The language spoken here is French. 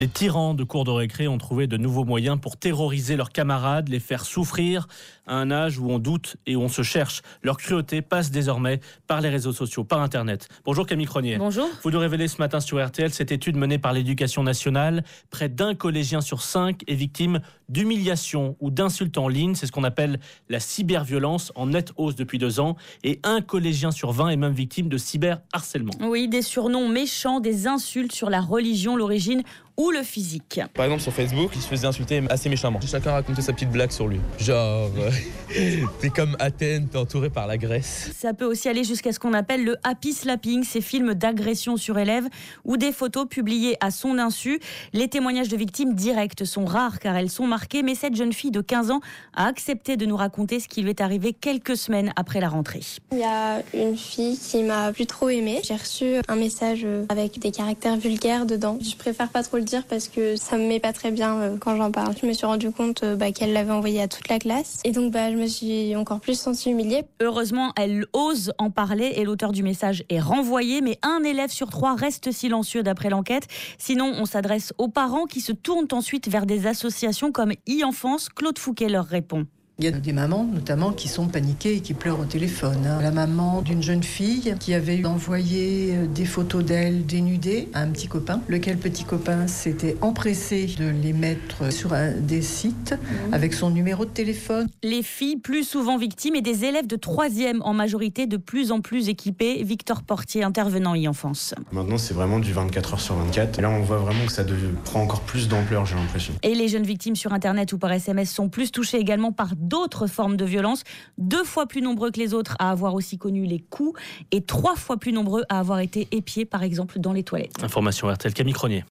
Les tyrans de cours de récré ont trouvé de nouveaux moyens pour terroriser leurs camarades, les faire souffrir à un âge où on doute et où on se cherche. Leur cruauté passe désormais par les réseaux sociaux, par Internet. Bonjour Camille Cronier. Bonjour. Vous nous révélez ce matin sur RTL cette étude menée par l'Éducation nationale. Près d'un collégien sur 5 est victime d'humiliation ou d'insultes en ligne. C'est ce qu'on appelle la cyberviolence, en nette hausse depuis 2 ans. Et un collégien sur 20 est même victime de cyberharcèlement. Oui, des surnoms méchants, des insultes sur la religion, l'origine ou le physique. Par exemple sur Facebook, il se faisait insulter assez méchamment. Chacun racontait sa petite blague sur lui. Genre, t'es comme Athènes, t'es entouré par la Grèce. Ça peut aussi aller jusqu'à ce qu'on appelle le happy slapping, ces films d'agression sur élèves ou des photos publiées à son insu. Les témoignages de victimes directes sont rares car elles sont marquées, mais cette jeune fille de 15 ans a accepté de nous raconter ce qui lui est arrivé quelques semaines après la rentrée. Il y a une fille qui m'a plus trop aimée. J'ai reçu un message avec des caractères vulgaires dedans. Je préfère pas trop le dire parce que ça me met pas très bien quand j'en parle. Je me suis rendu compte qu'elle l'avait envoyé à toute la classe et donc je me suis encore plus sentie humiliée. Heureusement, elle ose en parler et l'auteur du message est renvoyé, mais un élève sur 3 reste silencieux d'après l'enquête. Sinon, on s'adresse aux parents qui se tournent ensuite vers des associations comme e-enfance. Claude Fouquet leur répond. Il y a des mamans notamment qui sont paniquées et qui pleurent au téléphone. La maman d'une jeune fille qui avait envoyé des photos d'elle dénudée à un petit copain, lequel petit copain s'était empressé de les mettre sur des sites avec son numéro de téléphone. Les filles plus souvent victimes et des élèves de 3e en majorité de plus en plus équipés. Victor Portier, intervenant e-enfance. Maintenant, c'est vraiment du 24 heures sur 24. Et là, on voit vraiment que ça prend encore plus d'ampleur, j'ai l'impression. Et les jeunes victimes sur Internet ou par SMS sont plus touchées également par d'autres formes de violence, 2 fois plus nombreux que les autres à avoir aussi connu les coups et 3 fois plus nombreux à avoir été épiés, par exemple, dans les toilettes. Information RTL, Camille Cronier.